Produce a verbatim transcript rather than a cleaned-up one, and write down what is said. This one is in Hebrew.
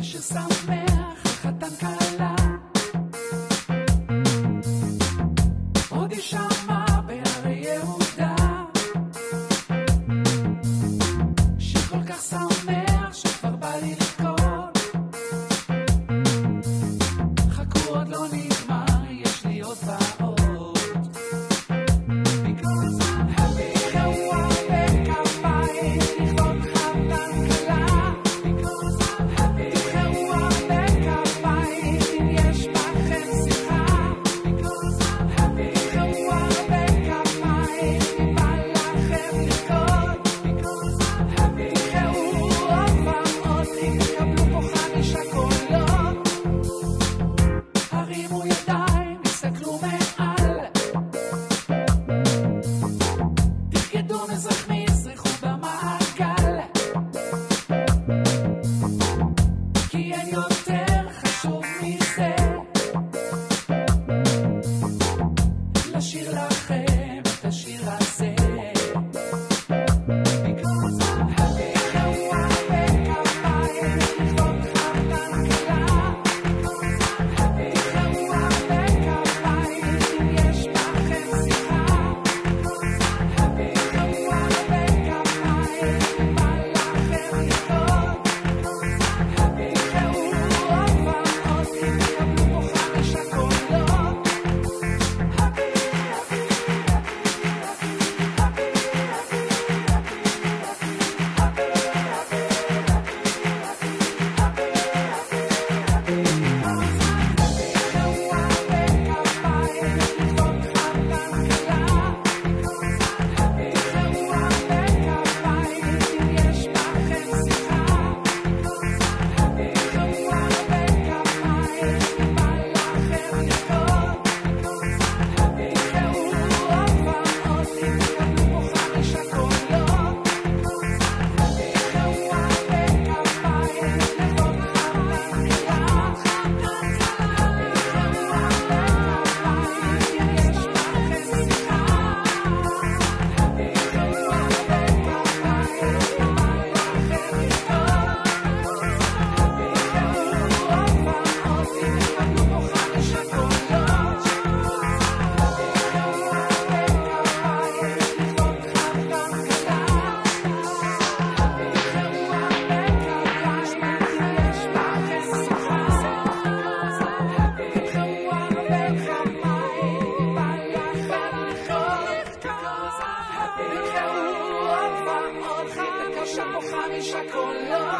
ששמח החתן קלה עוד ישמע בהרי יהודה שכל כך שמח שכבר בא לי לקרות חכו עוד לא נגמר יש לי עוד ועוד Because I'm happy חווה בכפיים לכבוד חתן קלה Because I'm happy חווה בכפיים אם יש בכם שיחה Because I'm happy חווה בכפיים אם בא לכם לרקוד Because I'm happy חווה ועוד אם תקבלו פה חמישה קולות הרימו ידיים תסתכלו מעל תרקדו מזרח מזרחו במעגל כי אין יותר חשוב מזה לשיר לכם את השיר הזה Because I'm happy חווה בכפיים לכבוד חתן קלה Because I'm happy חווה בכפיים אם יש בכם שיחה Because I'm happy חווה בכפיים אם בא לכם לרקוד Because I'm happy חווה ועוד אם תקבלו פה חמישה קולות Happy, happy, happy, happy, חמישה קולות